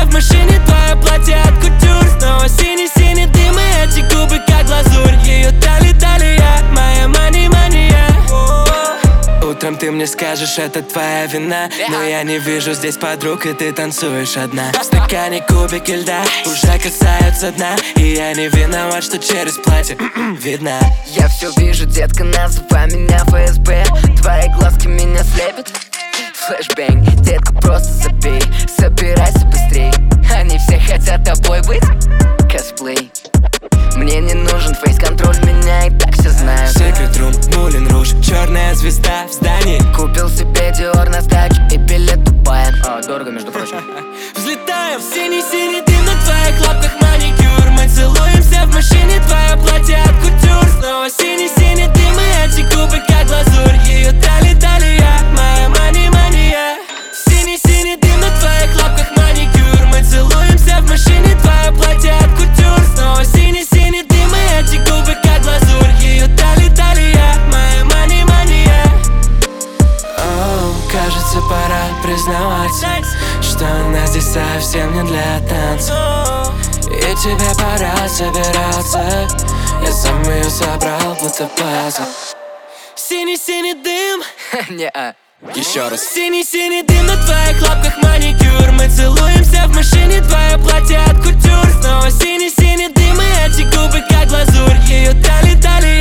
в машине, твое платье от кутюр. Снова синий-синий дым и эти губы как глазурь. Ее талия, моя мания. Утром ты мне скажешь, это твоя вина, но я не вижу здесь подруг, и ты танцуешь одна. В стакане кубики льда уже касаются дна, и я не виноват, что через платье видно. Я все вижу, детка, называй меня ФСБ. Твои глазки меня слепят. Флэшбэнг, детка, просто забей. Собирайся быстрей, они все хотят тобой быть. Косплей. Мне не нужен фейс-контроль, меня и так все знают. Секрет рум, Мулин Руж, черная звезда в здании. Купил себе Диор на сдачу и билет Дубая. Дорого, между прочим. Взлетаем в синий-синий дым, на твоих лапках маникюр. Мы целуемся в машине, твое платье от кутюр. Снова синий-синий дым и эти губы как глазурь. Ее талия, моя мания. Синий-синий дым, на твоих лапках маникюр. Мы целуемся в машине, твое платье от кутюр. Снова синий-синий дым и эти губы как глазурь. Ее талия, моя мания. Оу, кажется, пора признавать, что она здесь совсем не для танца. И тебе пора собираться, я сам ее собрал, будто пазл. Синий-синий дым. Не-а. Еще раз. Синий-синий дым, на твоих лапках маникюр. Мы целуемся в машине, твое платье от кутюр. Снова синий-синий дым и эти губы как глазурь. Ее талия.